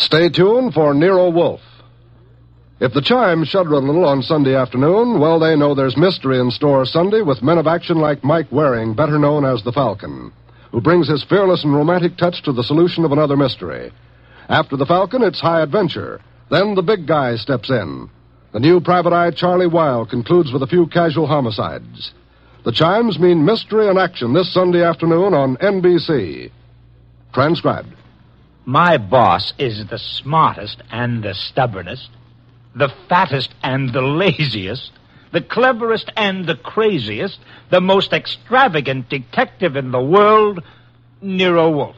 Stay tuned for Nero Wolfe. If the chimes shudder a little on Sunday afternoon, well, they know there's mystery in store Sunday with men of action like Mike Waring, better known as the Falcon, who brings his fearless and romantic touch to the solution of another mystery. After the Falcon, it's high adventure. Then the big guy steps in. The new private eye Charlie Weil concludes with a few casual homicides. The chimes mean mystery and action this Sunday afternoon on NBC. Transcribed. My boss is the smartest and the stubbornest, the fattest and the laziest, the cleverest and the craziest, the most extravagant detective in the world, Nero Wolfe.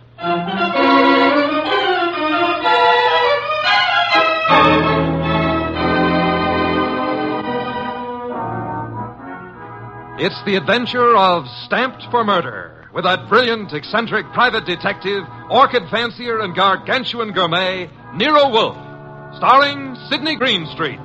It's the adventure of Stamped for Murder, with that brilliant, eccentric private detective, orchid fancier, and gargantuan gourmet, Nero Wolfe, starring Sidney Greenstreet.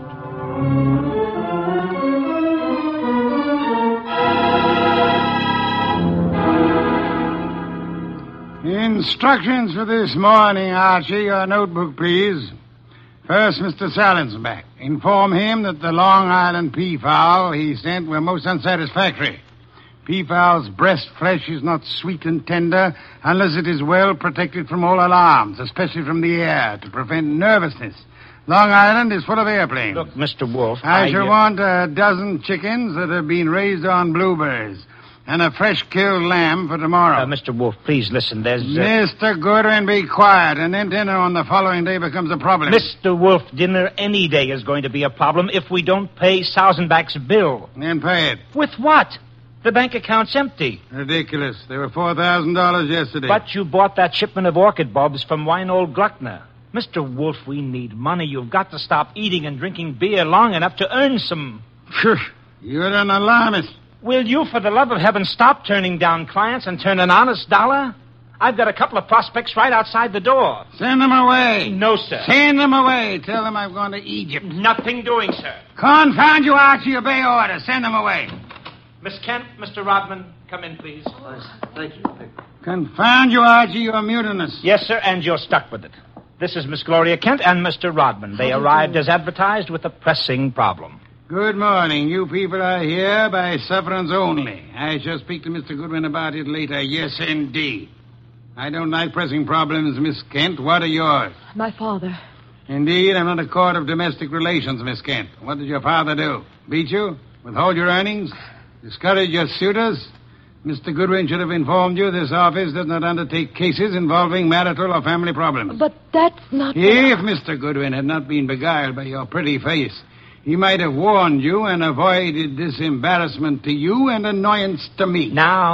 Instructions for this morning, Archie. Your notebook, please. First, Mr. Salensenbach. Inform him that the Long Island peafowl he sent were most unsatisfactory. Peafowl's breast flesh is not sweet and tender unless it is well protected from all alarms, especially from the air, to prevent nervousness. Long Island is full of airplanes. Look, Mr. Wolfe, I shall want a dozen chickens that have been raised on blueberries and a fresh-killed lamb for tomorrow. Mr. Wolfe, please listen. There's... Mr. Goodwin, be quiet, and then dinner on the following day becomes a problem. Mr. Wolfe, dinner any day is going to be a problem if we don't pay Sausenbach's bill. Then pay it. With what? The bank account's empty. Ridiculous. There were $4,000 yesterday. But you bought that shipment of orchid bulbs from Weinold Gluckner. Mr. Wolfe, we need money. You've got to stop eating and drinking beer long enough to earn some. You're an alarmist. Will you, for the love of heaven, stop turning down clients and turn an honest dollar? I've got a couple of prospects right outside the door. Send them away. No, sir. Send them away. Tell them I've gone to Egypt. Nothing doing, sir. Confound you, Archie. Obey orders. Send them away. Miss Kent, Mr. Rodman, come in, please. Thank you. Confound you, Archie. You're mutinous. Yes, sir, and you're stuck with it. This is Miss Gloria Kent and Mr. Rodman. They arrived as advertised with a pressing problem. Good morning. You people are here by sufferance only. I shall speak to Mr. Goodwin about it later. Yes, indeed. I don't like pressing problems, Miss Kent. What are yours? My father. Indeed, I'm not a court of domestic relations, Miss Kent. What did your father do? Beat you? Withhold your earnings? Discourage your suitors? Mr. Goodwin should have informed you this office does not undertake cases involving marital or family problems. But that's not... If Mr. Goodwin had not been beguiled by your pretty face, he might have warned you and avoided this embarrassment to you and annoyance to me.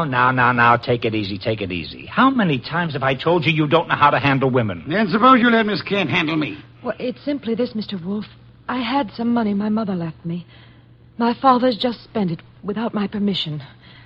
Now, take it easy. How many times have I told you you don't know how to handle women? Then suppose you let Miss Kent handle me. Well, it's simply this, Mr. Wolfe. I had some money my mother left me. My father's just spent it without my permission.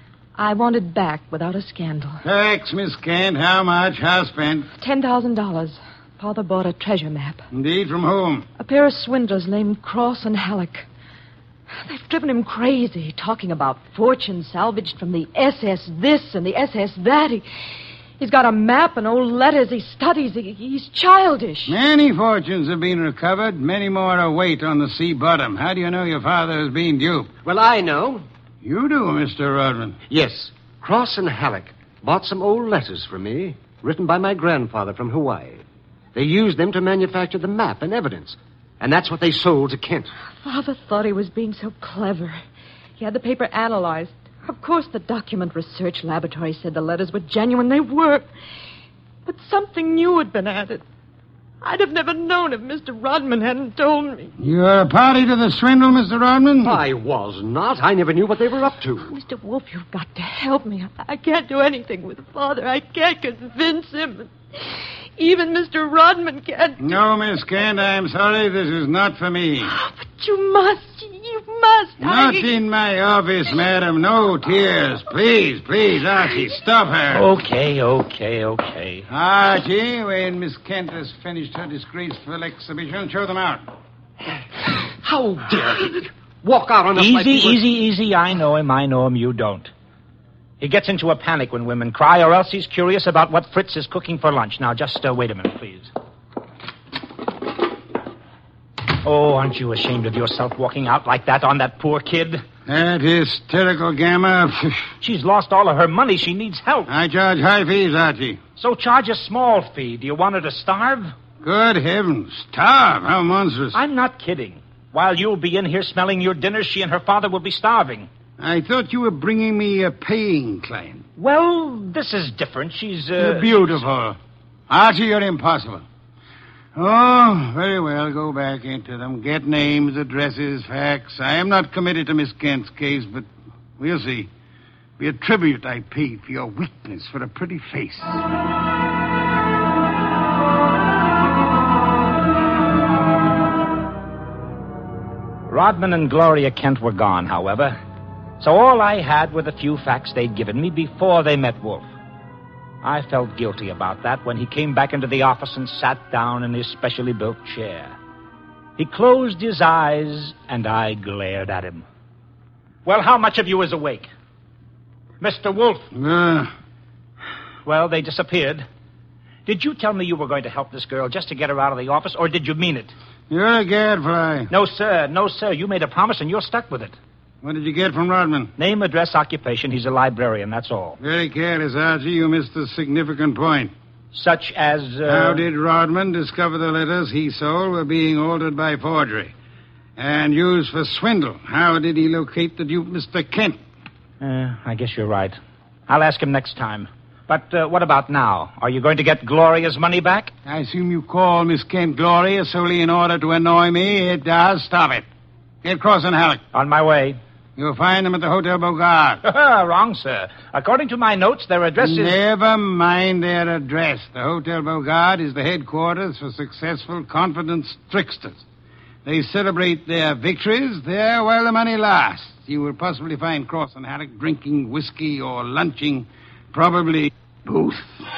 I want it back without a scandal. Thanks, Miss Kent. How much? How spent? $10,000. Father bought a treasure map. Indeed, from whom? A pair of swindlers named Cross and Halleck. They've driven him crazy, talking about fortune salvaged from the SS this and the SS that. He's got a map and old letters he studies. He's childish. Many fortunes have been recovered. Many more await on the sea bottom. How do you know your father is being duped? Well, I know. You do, Mr. Rodman. Yes. Cross and Halleck bought some old letters from me, written by my grandfather from Hawaii. They used them to manufacture the map and evidence. And that's what they sold to Kent. Father thought he was being so clever. He had the paper analyzed. Of course, the document research laboratory said the letters were genuine. They were. But something new had been added. I'd have never known if Mr. Rodman hadn't told me. You're a party to the swindle, Mr. Rodman? I was not. I never knew what they were up to. Mr. Wolfe, you've got to help me. I can't do anything with Father. I can't convince him. Even Mr. Rodman can't. No, Miss Kent, I'm sorry. This is not for me. But you must. You must. Not in my office, madam. No tears. Please, Archie, stop her. Okay. Archie, when Miss Kent has finished her disgraceful exhibition, show them out. How dare he walk out on us like... Easy. I know him. You don't. He gets into a panic when women cry, or else he's curious about what Fritz is cooking for lunch. Now, just wait a minute, please. Oh, aren't you ashamed of yourself walking out like that on that poor kid? That hysterical gamma. She's lost all of her money. She needs help. I charge high fees, Archie. So charge a small fee. Do you want her to starve? Good heavens. Starve? How monstrous. I'm not kidding. While you'll be in here smelling your dinner, she and her father will be starving. I thought you were bringing me a paying client. Well, this is different. She's, You're beautiful. Archie, you're impossible. Oh, very well. Go back into them. Get names, addresses, facts. I am not committed to Miss Kent's case, but we'll see. Be a tribute I paid for your weakness for a pretty face. Rodman and Gloria Kent were gone, however. So all I had were the few facts they'd given me before they met Wolf. I felt guilty about that when he came back into the office and sat down in his specially built chair. He closed his eyes, and I glared at him. Well, how much of you is awake? Mr. Wolf. Well, they disappeared. Did you tell me you were going to help this girl just to get her out of the office, or did you mean it? You're a gadfly. No, sir. No, sir. You made a promise, and you're stuck with it. What did you get from Rodman? Name, address, occupation. He's a librarian, that's all. Very careless, Archie. You missed a significant point. Such as, How did Rodman discover the letters he sold were being altered by forgery and used for swindle? How did he locate the dupe, Mr. Kent? I guess you're right. I'll ask him next time. But what about now? Are you going to get Gloria's money back? I assume you call Miss Kent Gloria solely in order to annoy me. It does. Stop it. Get Cross and Halleck. On my way. You'll find them at the Hotel Bogart. Wrong, sir. According to my notes, their address is... Never mind their address. The Hotel Bogart is the headquarters for successful, confident tricksters. They celebrate their victories there while the money lasts. You will possibly find Cross and Halleck drinking whiskey or lunching, probably both.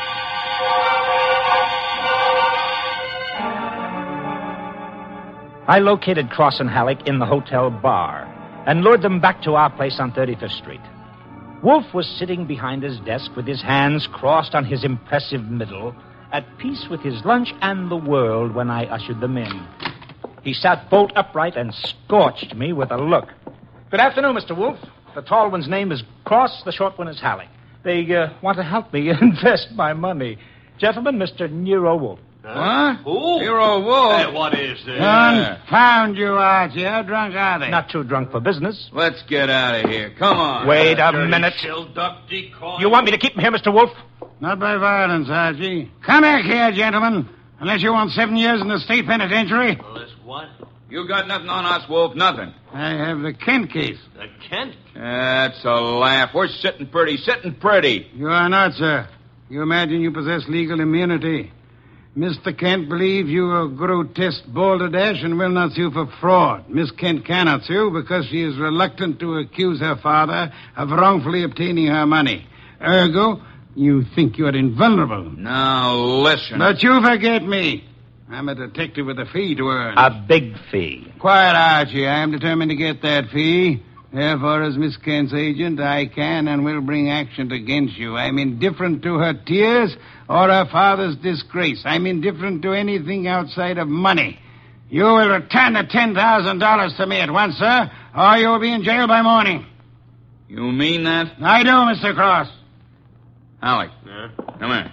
I located Cross and Halleck in the hotel bar and lured them back to our place on 35th Street. Wolf was sitting behind his desk with his hands crossed on his impressive middle, at peace with his lunch and the world when I ushered them in. He sat bolt upright and scorched me with a look. Good afternoon, Mr. Wolf. The tall one's name is Cross, the short one is Halleck. They want to help me invest my money. Gentlemen, Mr. Nero Wolf. What? Who? Nero Wolf. Hey, what is this? Confound you, Archie. How drunk are they? Not too drunk for business. Let's get out of here. Come on. Wait a minute. Duck decoy. You want me to keep him here, Mr. Wolf? Not by violence, Archie. Come back here, gentlemen. Unless you want 7 years in the state penitentiary. Well, this what? You got nothing on us, Wolf, nothing. I have the Kent case. The Kent? That's a laugh. We're sitting pretty. You are not, sir. You imagine you possess legal immunity. Mr. Kent believes you a grotesque balderdash and will not sue for fraud. Miss Kent cannot sue because she is reluctant to accuse her father of wrongfully obtaining her money. Ergo, you think you're invulnerable. Now, listen. But you forget me. I'm a detective with a fee to earn. A big fee. Quiet, Archie. I am determined to get that fee. Therefore, as Miss Kent's agent, I can and will bring action against you. I'm indifferent to her tears or her father's disgrace. I'm indifferent to anything outside of money. You will return the $10,000 to me at once, sir, or you will be in jail by morning. You mean that? I do, Mr. Cross. Halleck. Yeah? Come here.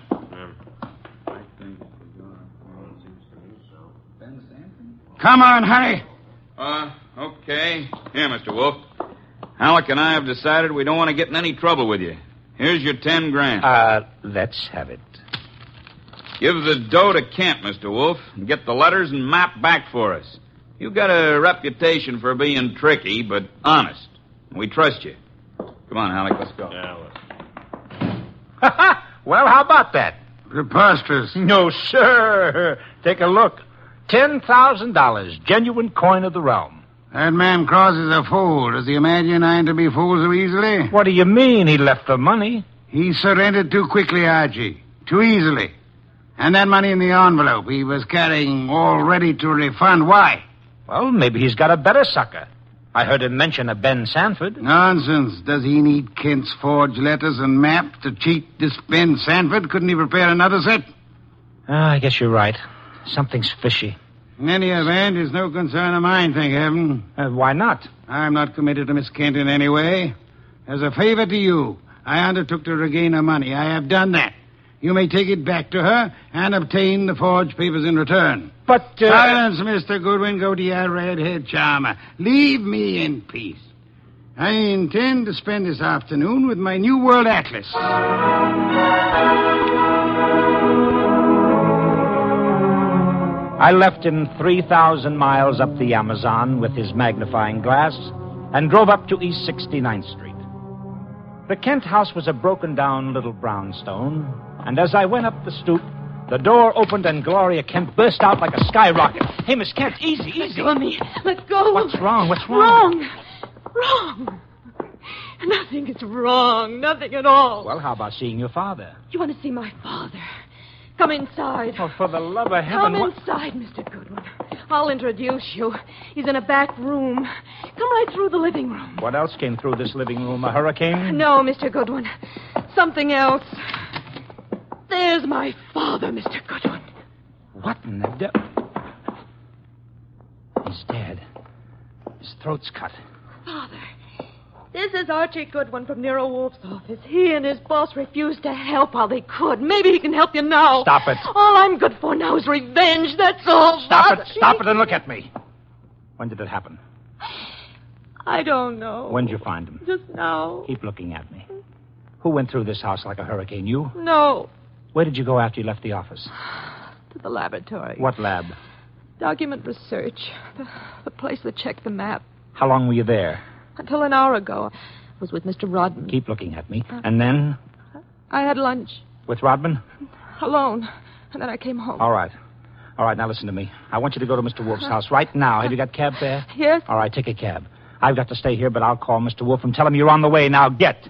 Come on, hurry. Okay. Here, Mr. Wolf. Halleck and I have decided we don't want to get in any trouble with you. Here's your $10,000. Let's have it. Give the dough to Kent, Mr. Wolf, and get the letters and map back for us. You've got a reputation for being tricky, but honest. We trust you. Come on, Halleck, let's go. Yeah, Well, how about that? Preposterous. No, sir. Take a look. $10,000, genuine coin of the realm. That man Cross is a fool. Does he imagine I'm to be fooled so easily? What do you mean he left the money? He surrendered too quickly, Archie. Too easily. And that money in the envelope he was carrying all ready to refund. Why? Well, maybe he's got a better sucker. I heard him mention a Ben Sanford. Nonsense. Does he need Kent's forged letters and map to cheat this Ben Sanford? Couldn't he prepare another set? I guess you're right. Something's fishy. In any event, it's no concern of mine, thank heaven. Why not? I'm not committed to Miss Kent in any way. As a favor to you, I undertook to regain her money. I have done that. You may take it back to her and obtain the forged papers in return. But, Silence, Mr. Goodwin. Go to your red-haired charmer. Leave me in peace. I intend to spend this afternoon with my New World Atlas. I left him 3,000 miles up the Amazon with his magnifying glass and drove up to East 69th Street. The Kent house was a broken-down little brownstone, and as I went up the stoop, the door opened and Gloria Kent burst out like a skyrocket. Hey, Miss Kent, easy, easy. Let go of me. Let go. What's wrong? What's wrong? Wrong. Nothing is wrong. Nothing at all. Well, how about seeing your father? You want to see my father? Come inside. Oh, for the love of heaven. Come inside, Mr. Goodwin. I'll introduce you. He's in a back room. Come right through the living room. What else came through this living room? A hurricane? No, Mr. Goodwin. Something else. There's my father, Mr. Goodwin. What in the devil? He's dead. His throat's cut. Father, this is Archie Goodwin from Nero Wolf's office. He and his boss refused to help while they could. Maybe he can help you now. Stop it. All I'm good for now is revenge, that's all. Stop it. Stop it and look at me. When did it happen? I don't know. When did you find him? Just now. Keep looking at me. Who went through this house like a hurricane? You? No. Where did you go after you left the office? To the laboratory. What lab? Document research. The place that checked the map. How long were you there? Until an hour ago. I was with Mr. Rodman. Keep looking at me. And then? I had lunch. With Rodman? Alone. And then I came home. All right. All right, now listen to me. I want you to go to Mr. Wolf's house right now. Have you got cab fare? Yes. All right, take a cab. I've got to stay here, but I'll call Mr. Wolf and tell him you're on the way. Now, get.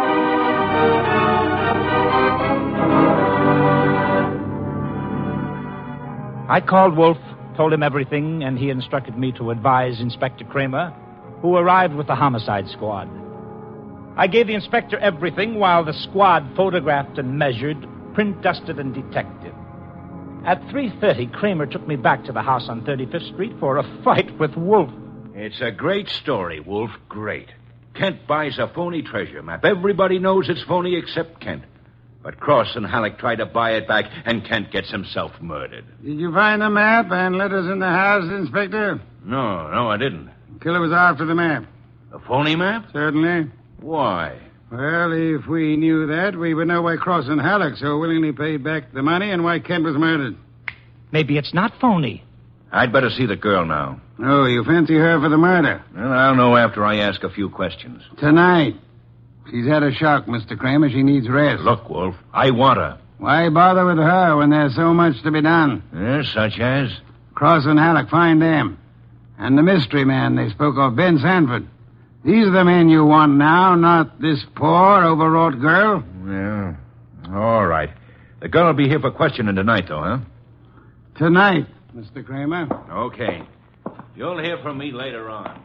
I called Wolf, told him everything, and he instructed me to advise Inspector Kramer, who arrived with the homicide squad. I gave the inspector everything while the squad photographed and measured, print dusted and detected. At 3:30, Kramer took me back to the house on 35th Street for a fight with Wolf. It's a great story, Wolf. Great. Kent buys a phony treasure map. Everybody knows it's phony except Kent. But Cross and Halleck try to buy it back, and Kent gets himself murdered. Did you find the map and letters in the house, Inspector? No, I didn't. The killer was after the map. A phony map? Certainly. Why? Well, if we knew that, we would know why Cross and Halleck so willingly paid back the money and why Kent was murdered. Maybe it's not phony. I'd better see the girl now. Oh, you fancy her for the murder? Well, I'll know after I ask a few questions. Tonight. She's had a shock, Mr. Kramer. She needs rest. Look, Wolf, I want her. Why bother with her when there's so much to be done? Yes, such as? Cross and Halleck, find them. And the mystery man they spoke of, Ben Sanford. These are the men you want now, not this poor, overwrought girl. Yeah. All right. The girl will be here for questioning tonight, though, huh? Tonight, Mr. Kramer. Okay. You'll hear from me later on.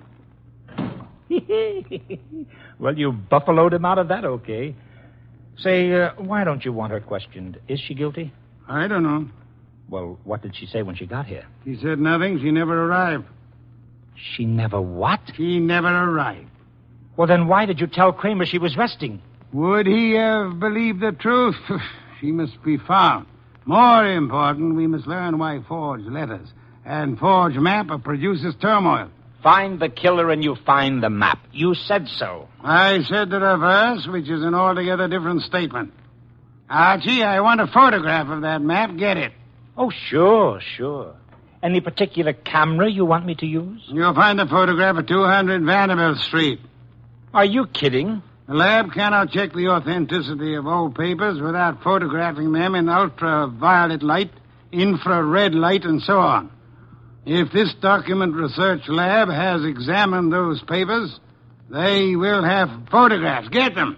Well, you buffaloed him out of that, okay. Say, why don't you want her questioned? Is she guilty? I don't know. Well, what did she say when she got here? She said nothing. She never arrived. She never what? She never arrived. Well, then why did you tell Kramer she was resting? Would he have believed the truth? She must be found. More important, we must learn why forged letters and forged map produces turmoil. Find the killer and you find the map. You said so. I said the reverse, which is an altogether different statement. Archie, I want a photograph of that map. Get it. Oh, sure. Any particular camera you want me to use? You'll find the photograph at 200 Vanderbilt Street. Are you kidding? The lab cannot check the authenticity of old papers without photographing them in ultraviolet light, infrared light, and so on. If this document research lab has examined those papers, they will have photographs. Get them.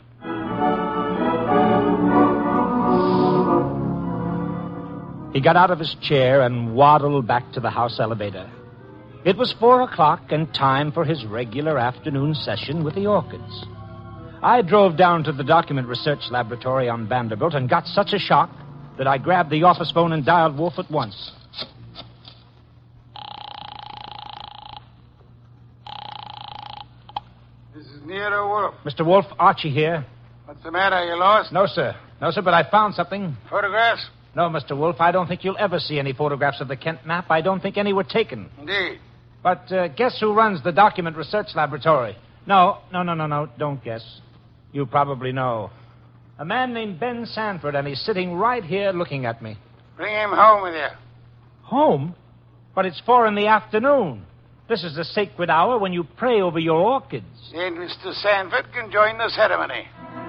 He got out of his chair and waddled back to the house elevator. It was 4:00 and time for his regular afternoon session with the Orchids. I drove down to the document research laboratory on Vanderbilt and got such a shock that I grabbed the office phone and dialed Wolf at once. Nero Wolf. Mr. Wolf, Archie here. What's the matter? You lost? No, sir. No, sir, but I found something. Photographs? No, Mr. Wolf, I don't think you'll ever see any photographs of the Kent map. I don't think any were taken. Indeed. But guess who runs the document research laboratory? No. Don't guess. You probably know. A man named Ben Sanford, and he's sitting right here looking at me. Bring him home with you. Home? But it's 4 p.m. This is the sacred hour when you pray over your orchids. Then Mr. Sanford can join the ceremony.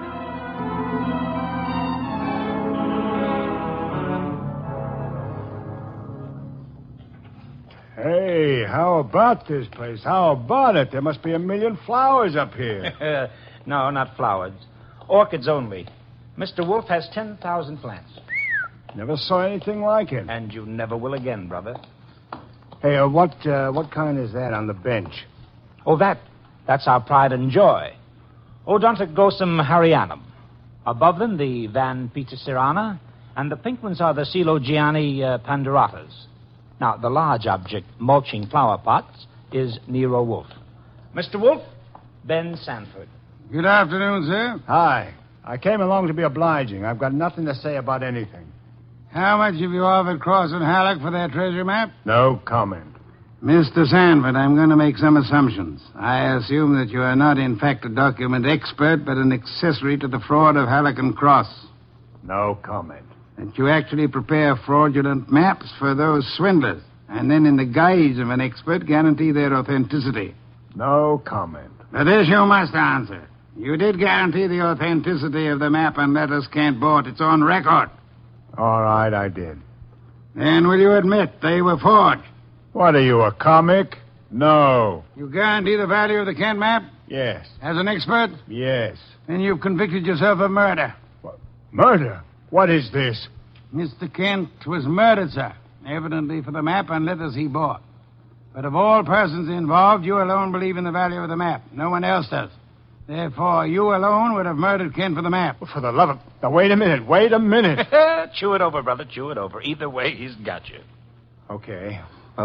Hey, how about this place? How about it? There must be 1,000,000 flowers up here. No, not flowers. Orchids only. Mr. Wolf has 10,000 plants. Never saw anything like it. And you never will again, brother. Hey, what kind is that on the bench? Oh, that's our pride and joy. Odontoglossum harryanum. Above them, the Van Petersirana, and the pink ones are the Coelogiani panduratas. Now, the large object mulching flower pots is Nero Wolf. Mr. Wolf, Ben Sanford. Good afternoon, sir. Hi. I came along to be obliging. I've got nothing to say about anything. How much have you offered Cross and Halleck for their treasure map? No comment. Mr. Sanford, I'm going to make some assumptions. I assume that you are not, in fact, a document expert, but an accessory to the fraud of Halleck and Cross. No comment. That you actually prepare fraudulent maps for those swindlers, and then, in the guise of an expert, guarantee their authenticity. No comment. But this you must answer. You did guarantee the authenticity of the map and letters Kent bought. It's on record. All right, I did. Then will you admit they were forged? What are you, a comic? No. You guarantee the value of the Kent map? Yes. As an expert? Yes. Then you've convicted yourself of murder. What? Murder? What is this? Mr. Kent was murdered, sir. Evidently for the map and letters he bought. But of all persons involved, you alone believe in the value of the map. No one else does. Therefore, you alone would have murdered Kent for the map. For the love of... Now, wait a minute. Chew it over, brother, chew it over. Either way, he's got you. Okay,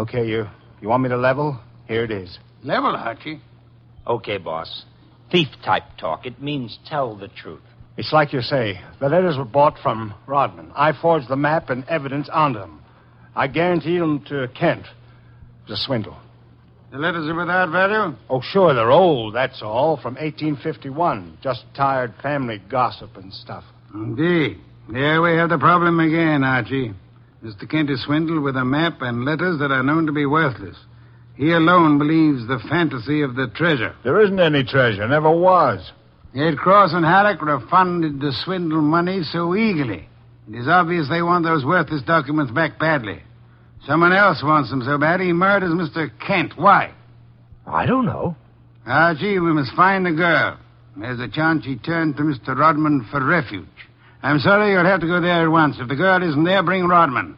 you want me to level? Here it is. Level, Archie. Okay, boss. Thief-type talk. It means tell the truth. It's like you say. The letters were bought from Rodman. I forged the map and evidence onto them. I guaranteed them to Kent. It was a swindle. The letters are without value? Oh, sure, they're old, that's all, from 1851. Just tired family gossip and stuff. Indeed. There we have the problem again, Archie. Mr. Kent is swindled with a map and letters that are known to be worthless. He alone believes the fantasy of the treasure. There isn't any treasure, never was. Yet Cross and Halleck refunded the swindle money so eagerly. It is obvious they want those worthless documents back badly. Someone else wants them so bad he murders Mr. Kent. Why? I don't know. Archie, we must find the girl. There's a chance she turned to Mr. Rodman for refuge. I'm sorry you'll have to go there at once. If the girl isn't there, bring Rodman.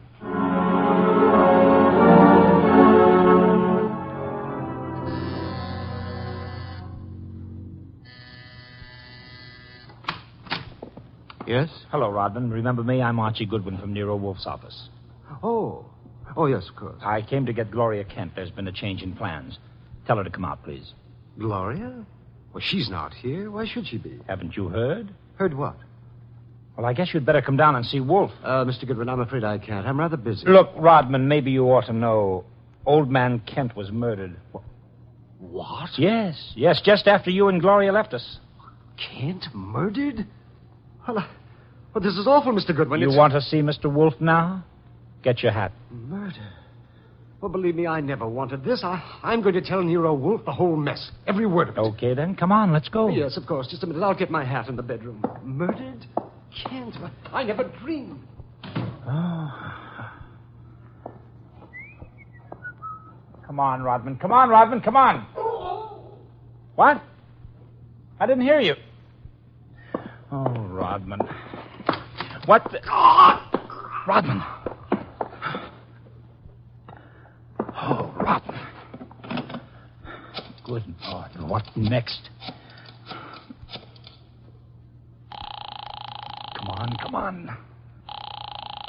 Yes? Hello, Rodman. Remember me? I'm Archie Goodwin from Nero Wolf's office. Oh, yes, of course. I came to get Gloria Kent. There's been a change in plans. Tell her to come out, please. Gloria? Well, she's not here. Why should she be? Haven't you heard? Heard what? Well, I guess you'd better come down and see Wolf. Mr. Goodwin, I'm afraid I can't. I'm rather busy. Look, Rodman, maybe you ought to know. Old man Kent was murdered. What? Yes, just after you and Gloria left us. Kent murdered? Well, this is awful, Mr. Goodwin. You want to see Mr. Wolf now? Get your hat. Murder? Well, believe me, I never wanted this. I'm going to tell Nero Wolf the whole mess. Every word of it. Okay, then. Come on, let's go. Yes, of course. Just a minute. I'll get my hat in the bedroom. Murdered? Kent? I never dreamed. Oh. Come on, Rodman. Come on. What? I didn't hear you. Oh, Rodman. What the... Rodman. Oh, Rodman. Good Lord, what next? Come on.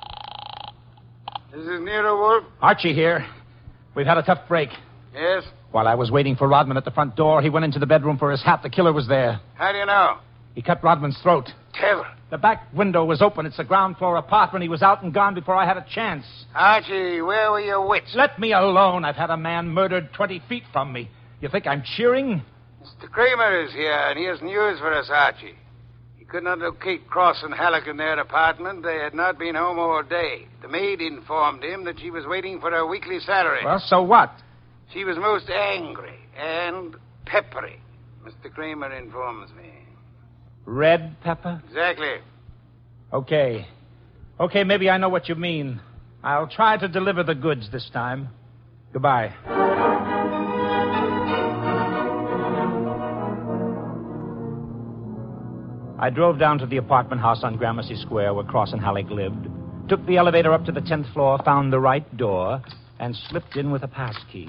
This is Nero Wolf. Archie here. We've had a tough break. Yes? While I was waiting for Rodman at the front door, he went into the bedroom for his hat. The killer was there. How do you know? He cut Rodman's throat. Taylor. The back window was open. It's a ground floor apartment. He was out and gone before I had a chance. Archie, where were your wits? Let me alone. I've had a man murdered 20 feet from me. You think I'm cheering? Mr. Kramer is here, and he has news for us, Archie. He could not locate Cross and Halleck in their apartment. They had not been home all day. The maid informed him that she was waiting for her weekly salary. Well, so what? She was most angry and peppery, Mr. Kramer informs me. Red pepper? Exactly. Okay, maybe I know what you mean. I'll try to deliver the goods this time. Goodbye. I drove down to the apartment house on Gramercy Square where Cross and Halleck lived, took the elevator up to the 10th floor, found the right door, and slipped in with a pass key.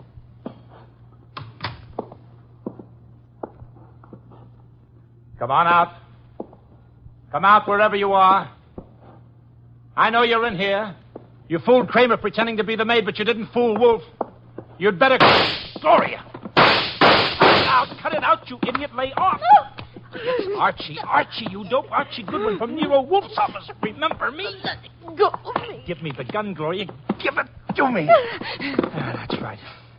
Come on out. Come out wherever you are. I know you're in here. You fooled Kramer pretending to be the maid, but you didn't fool Wolf. You'd better... Gloria! Cut it out, you idiot. Lay off. It's Archie, you dope. Archie Goodwin from Nero Wolf's office. Remember me? Let it go of me. Give me the gun, Gloria. Give it to me. That's right.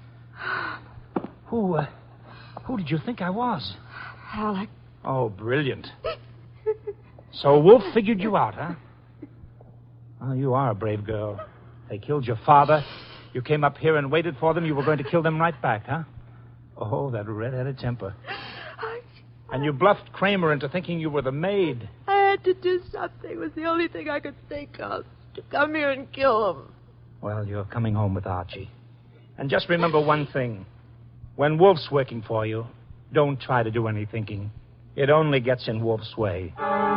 Who did you think I was? Halleck. Oh, brilliant. So Wolf figured you out, huh? Oh, you are a brave girl. They killed your father. You came up here and waited for them. You were going to kill them right back, huh? Oh, that red-headed temper. And you bluffed Kramer into thinking you were the maid. I had to do something. It was the only thing I could think of. To come here and kill him. Well, you're coming home with Archie. And just remember one thing. When Wolf's working for you, don't try to do any thinking. It only gets in Wolf's way.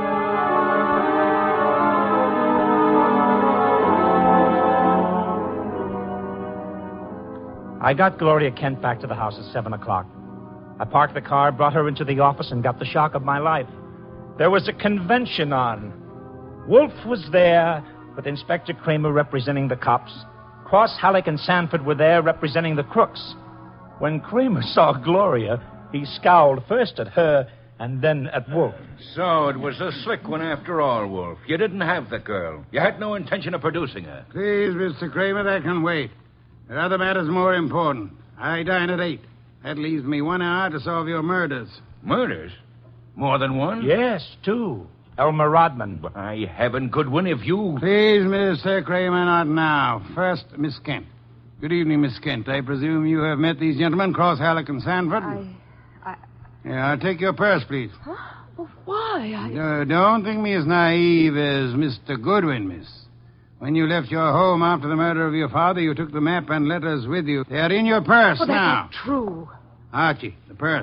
I got Gloria Kent back to the house at 7 o'clock. I parked the car, brought her into the office, and got the shock of my life. There was a convention on. Wolf was there, with Inspector Kramer representing the cops. Cross, Halleck, and Sanford were there representing the crooks. When Kramer saw Gloria, he scowled first at her and then at Wolf. So it was a slick one after all, Wolf. You didn't have the girl. You had no intention of producing her. Please, Mr. Kramer, that can wait. There are other matters more important. I dine at 8. That leaves me 1 hour to solve your murders. Murders? More than one? Yes, 2. Elmer Rodman. By heaven, Goodwin, if you... Please, Mr. Kramer, not now. First, Miss Kent. Good evening, Miss Kent. I presume you have met these gentlemen, Cross, Halleck, and Sanford? Yeah, I'll take your purse, please. Huh? Well, why? Don't think me as naive as Mr. Goodwin, miss. When you left your home after the murder of your father, you took the map and letters with you. They're in your purse well, now. That's not true. Archie, the purse.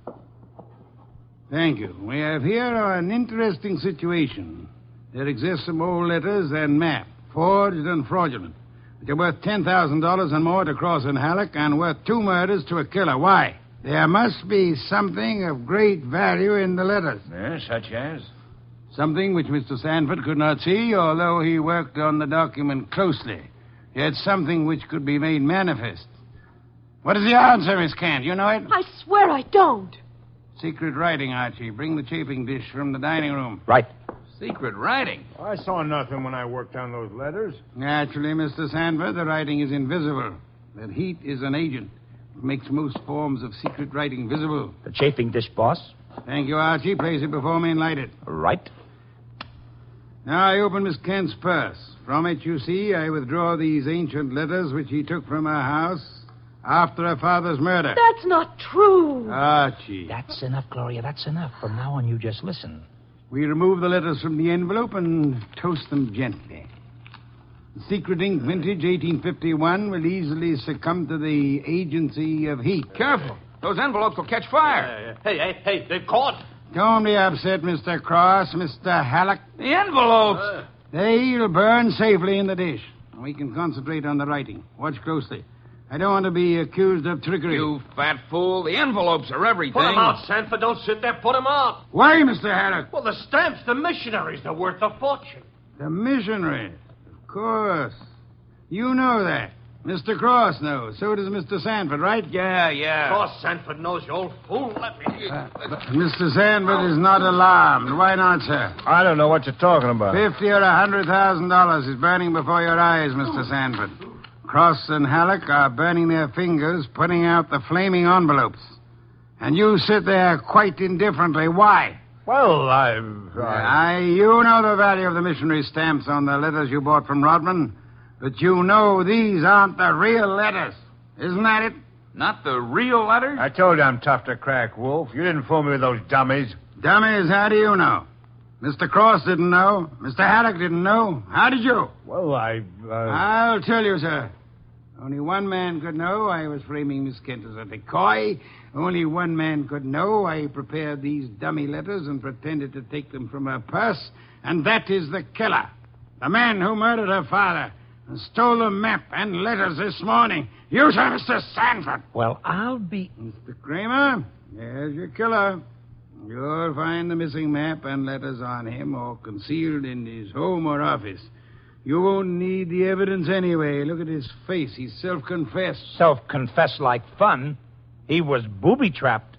Thank you. We have here an interesting situation. There exist some old letters and map, forged and fraudulent. They're worth $10,000 and more to Cross and Halleck and worth 2 murders to a killer. Why? There must be something of great value in the letters. Yes, such as? Something which Mr. Sanford could not see, although he worked on the document closely. Yet something which could be made manifest. What is the answer, Miss Kent? You know it? I swear I don't. Secret writing, Archie. Bring the chafing dish from the dining room. Right. Secret writing? I saw nothing when I worked on those letters. Naturally, Mr. Sanford, the writing is invisible. That heat is an agent. It makes most forms of secret writing visible. The chafing dish, boss. Thank you, Archie. Place it before me and light it. Right. Now I open Miss Kent's purse. From it, you see, I withdraw these ancient letters which he took from her house after her father's murder. That's not true. Archie. That's enough, Gloria. That's enough. From now on, you just listen. We remove the letters from the envelope and toast them gently. The secret ink vintage 1851 will easily succumb to the agency of heat. Careful. Those envelopes will catch fire. Hey, they've caught. Don't be upset, Mr. Cross, Mr. Halleck. The envelopes. They'll burn safely in the dish. We can concentrate on the writing. Watch closely. I don't want to be accused of trickery. You fat fool. The envelopes are everything. Put them out, Sanford. Don't sit there. Put them out. Why, Mr. Halleck? Well, the stamps, the missionaries, they're worth a fortune. The missionaries. Of course. You know that. Mr. Cross knows. So does Mr. Sanford, right? Yeah. Cross Sanford knows, you old fool. Let me... Mr. Sanford is not alarmed. Why not, sir? I don't know what you're talking about. $50,000 or $100,000 is burning before your eyes, Mr. Sanford. Cross and Halleck are burning their fingers, putting out the flaming envelopes. And you sit there quite indifferently. Why? Well, You know the value of the missionary stamps on the letters you bought from Rodman, but you know these aren't the real letters. Isn't that it? Not the real letters? I told you I'm tough to crack, Wolf. You didn't fool me with those dummies. Dummies, how do you know? Mr. Cross didn't know. Mr. Halleck didn't know. How did you? Well, I'll tell you, sir. Only one man could know I was framing Miss Kent as a decoy. Only one man could know I prepared these dummy letters and pretended to take them from her purse. And that is the killer. The man who murdered her father and stole the map and letters this morning. You, sir, Mr. Sanford. Well, I'll be... Mr. Kramer, there's your killer. You'll find the missing map and letters on him or concealed in his home or office. You won't need the evidence anyway. Look at his face. He's self-confessed. Self-confessed like fun. He was booby-trapped.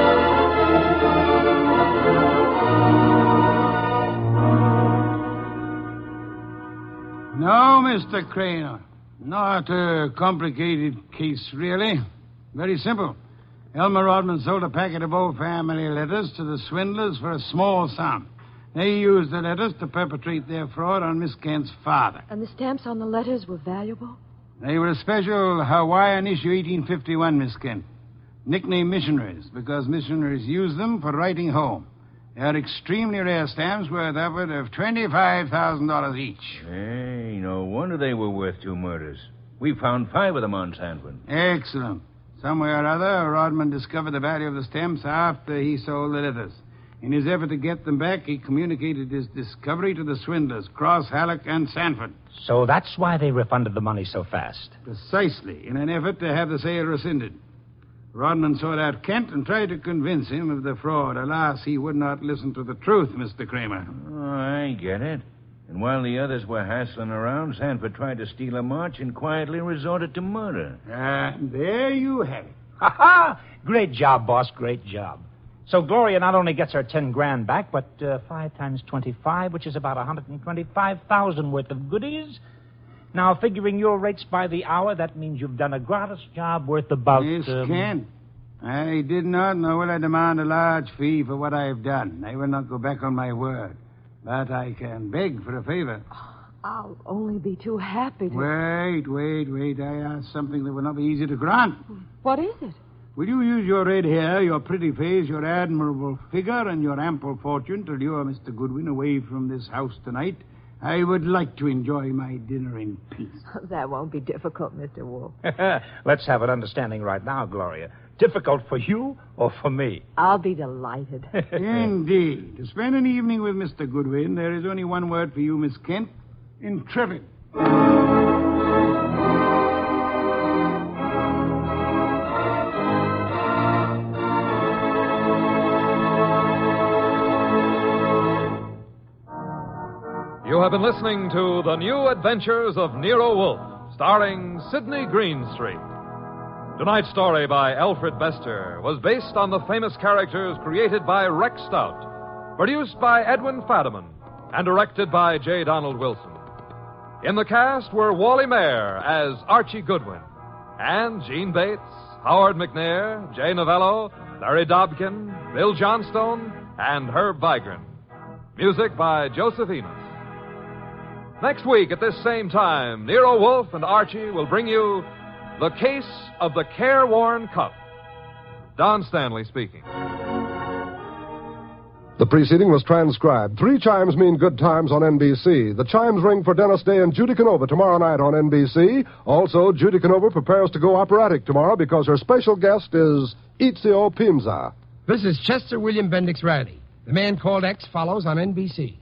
No, Mr. Kramer. Not a complicated case, really. Very simple. Elmer Rodman sold a packet of old family letters to the swindlers for a small sum. They used the letters to perpetrate their fraud on Miss Kent's father. And the stamps on the letters were valuable? They were a special Hawaiian issue 1851, Miss Kent. Nicknamed missionaries, because missionaries used them for writing home. They are extremely rare stamps worth upward of $25,000 each. Hey, no wonder they were worth 2 murders. We found 5 of them on Sanford. Excellent. Somewhere or other, Rodman discovered the value of the stamps after he sold the letters. In his effort to get them back, he communicated his discovery to the swindlers, Cross, Halleck, and Sanford. So that's why they refunded the money so fast. Precisely, in an effort to have the sale rescinded. Rodman sought out Kent and tried to convince him of the fraud. Alas, he would not listen to the truth, Mr. Kramer. Oh, I get it. And while the others were hassling around, Sanford tried to steal a march and quietly resorted to murder. There you have it. Ha-ha! Great job, boss. Great job. So Gloria not only gets her 10 grand back, but 5 times 25, which is about 125,000 worth of goodies. Now, figuring your rates by the hour, that means you've done a gratis job worth about... Miss Kent, I did not, nor will I demand a large fee for what I've done. I will not go back on my word. But I can beg for a favor. I'll only be too happy to... Wait. I ask something that will not be easy to grant. What is it? Will you use your red hair, your pretty face, your admirable figure, and your ample fortune to lure Mr. Goodwin away from this house tonight? I would like to enjoy my dinner in peace. That won't be difficult, Mr. Wolf. Let's have an understanding right now, Gloria. Difficult for you or for me? I'll be delighted. Indeed. To spend an evening with Mr. Goodwin, there is only one word for you, Miss Kent. Intrepid. You have been listening to The New Adventures of Nero Wolfe, starring Sidney Greenstreet. Tonight's story by Alfred Bester was based on the famous characters created by Rex Stout, produced by Edwin Fadiman, and directed by J. Donald Wilson. In the cast were Wally Mayer as Archie Goodwin, and Gene Bates, Howard McNair, Jay Novello, Larry Dobkin, Bill Johnstone, and Herb Vigran. Music by Joseph Enos. Next week at this same time, Nero Wolfe and Archie will bring you The Case of the Careworn Cup. Don Stanley speaking. The preceding was transcribed. 3 chimes mean good times on NBC. The chimes ring for Dennis Day and Judy Canova tomorrow night on NBC. Also, Judy Canova prepares to go operatic tomorrow because her special guest is Ezio Pinza. This is Chester William Bendix Riley. The Man Called X follows on NBC.